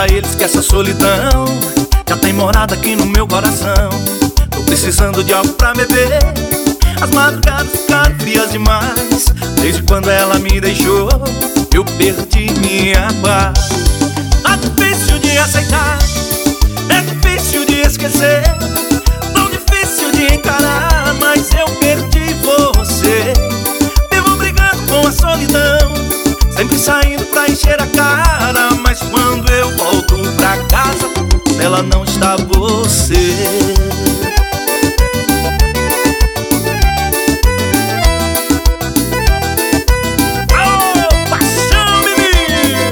pra eles que essa solidão já tem morada aqui no meu coração. Tô precisando de algo pra beber, as madrugadas ficaram frias demais. Desde quando ela me deixou, eu perdi minha paz. Tá difícil de aceitar, é difícil de esquecer, tão difícil de encarar, mas eu perdi você. Vivo brigando com a solidão, sempre saindo pra encher a cara, mas quando eu volto pra casa, nela não está você. Oh, paixão, menino!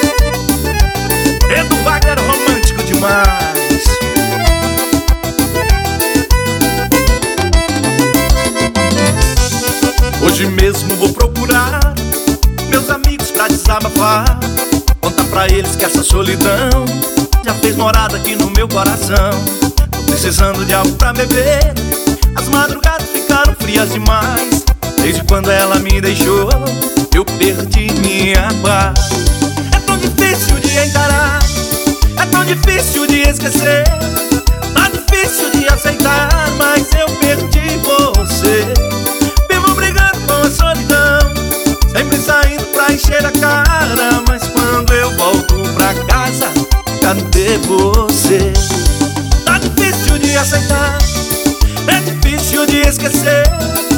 Edu Wagner, romântico demais. Hoje mesmo vou procurar meus amigos pra desabafar, contar pra eles que essa solidão já fez morada aqui no meu coração. Tô precisando de algo pra beber, as madrugadas ficaram frias demais. Desde quando ela me deixou, eu perdi minha paz. É tão difícil de encarar, é tão difícil de esquecer, tá difícil de aceitar, mas eu perdi você. Vivo brigando com a solidão, sempre saindo pra encher a cara, mas quando eu volto pra casa, cadê você? Tá difícil de aceitar, é difícil de esquecer,